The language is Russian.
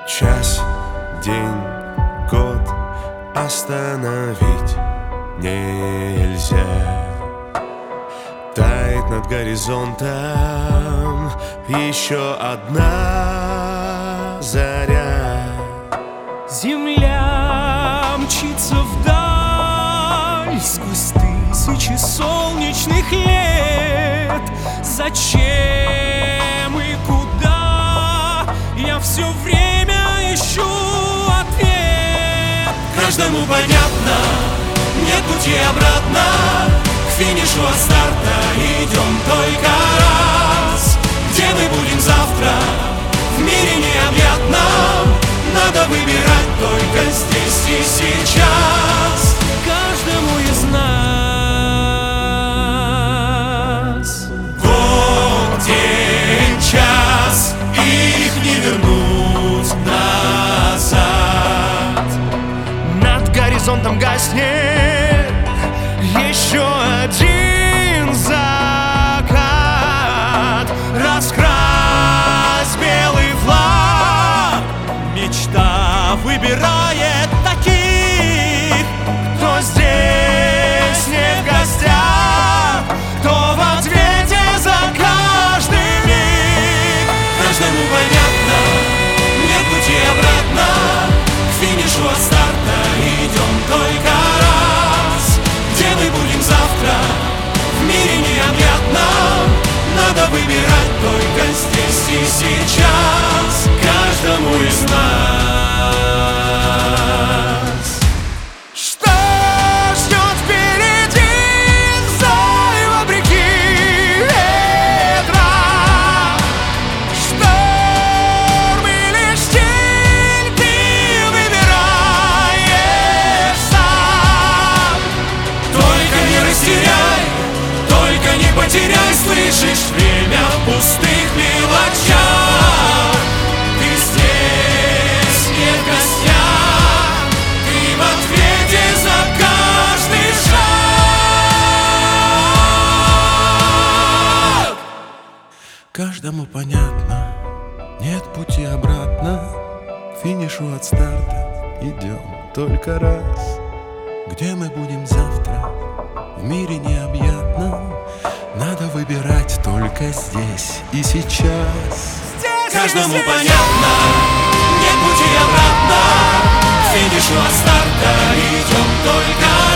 Час, день, год остановить нельзя. Тает над горизонтом еще одна заря. Земля мчится вдаль сквозь тысячи солнечных лет. Зачем и куда? Я все время ищу ответ. Каждому понятно, нет пути обратно. К финишу от старта идем только раз. Где мы будем завтра? В мире необъятном. Надо выбирать только здесь и сейчас. Каждому из нас. Год, день, час, их не вернуть назад. Над горизонтом гаснет еще один закат. Раскрась белый флаг. Мечта выбирает таких, кто здесь не в гостях, кто в ответе за каждый миг. Каждому понятно, нет пути обратно. К финишу от старта идем только раз. Где мы будем завтра? В мире необъятном. Надо выбирать только здесь и сейчас. Каждому из нас. Что ждет впереди, знай вопреки ветра. Шторм или штиль, ты выбираешь сам. Только не растеряй, только не потеряй. Слышишь, время в пустых мелочах. Ты здесь не в гостях. Ты в ответе за каждый шаг. Каждому понятно, нет пути обратно. К финишу от старта идем только раз. Где мы будем завтра? В мире необъятном. Надо выбирать только здесь и сейчас. Каждому понятно, нет пути обратно. К финишу от старта идем только